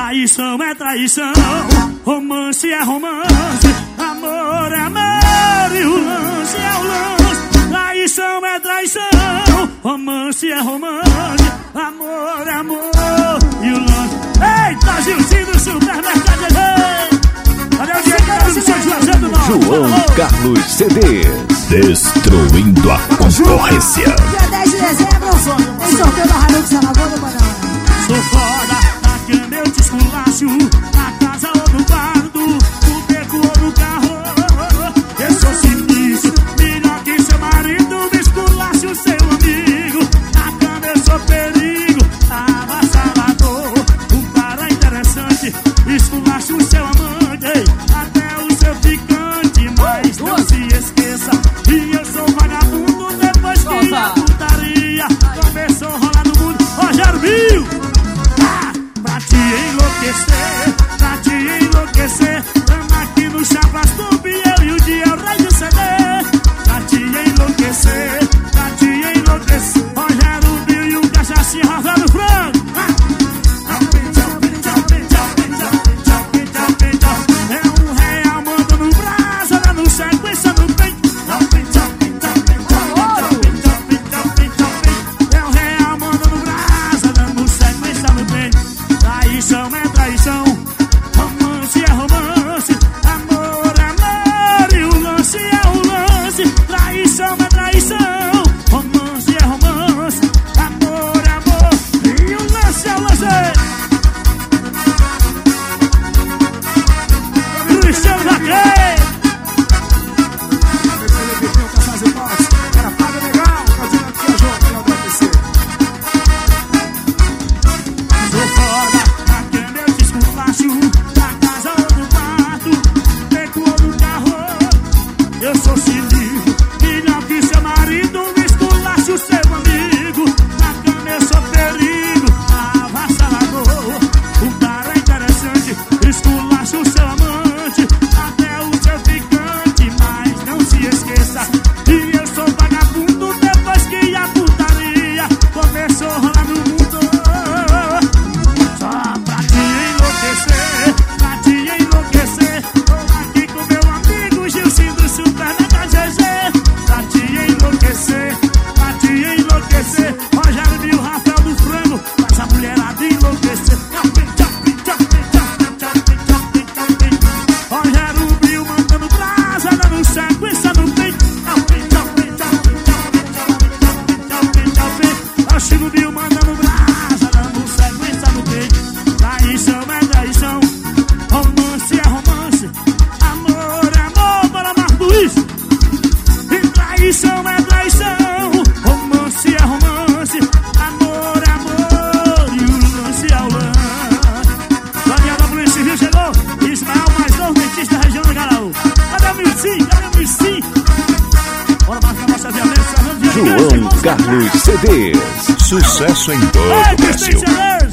Traição é traição, romance é romance, amor é amor e o lance é o lance. Traição é traição, romance é romance, amor é amor e o lance. Eita, Gilzinho do Supermercado, cadê o dinheiro do seu Juazeiro do Norte? João Carlos CDs, destruindo a concorrência. Dia 10 de dezembro, tem sorteio da Hilux Alagoa do Banana. Sou foda, na cama eu te esculacho, na casa ou no quarto, no beco ou no carro. Eu sou sinistro, melhor que seu marido, me esculacho seu amigo. Na cama eu sou perigo, avassalador, um cara interessante, esculacho seu amante, até o seu ficante. Mas não se esqueça que eu sou vagabundo, depois que a putaria começou a rolar no mundo. Rogério Mil! Pra te enlouquecer, tamo aqui no Chapas Clube, eu e o dia é o rei do CD. Pra te enlouquecer, Rogério Bill e o cachacinho Rafael Franco. É R$1, manda no braço, dá no sequência no peito. É R$1, manda no braço, dá no sequência no peito. Traição é traição, romance é romance, amor é amor e o lance é o lance. Traição é traição, romance é romance, amor é amor e o lance é o lance. Cristiano Vaqueiro. Cara, paga legal, fazendo aqui a jogo, eu agradecer. Sou foda, na cama eu te esculacho, na casa ou no quarto, beco ou no carro. Eu sou sinistro, melhor que seu marido, me esculacho seu amigo. Na cama eu sou perigo, avassalador, um cara interessante, esculacho seu amante, até o seu ficante. Mas não se esqueça que eu sou vagabundo, depois que a putaria começou a rolar no mundo. Só pra te enlouquecer, tô aqui com meu amigo Gilzinho do Supermercado GG. Pra te enlouquecer, Rogério Bill, Rafael do Frango, faz a mulherada enlouquecer. Rogério Bill mandando brasa, dando sequência no peito. O Chico Bill mandando brasa, dando sequência no peito. Traição é traição, romance é romance, amor é amor, para Marco Luiz. E traição é traição, romance é romance, amor é amor e o lance é o lance. Daniel da Polícia Civil chegou, Ismael mais novo dentista da região do Garaú. Cadê o Milci? Bora marcar nossa violência. João Carlos CDs, sucesso em todo o Brasil.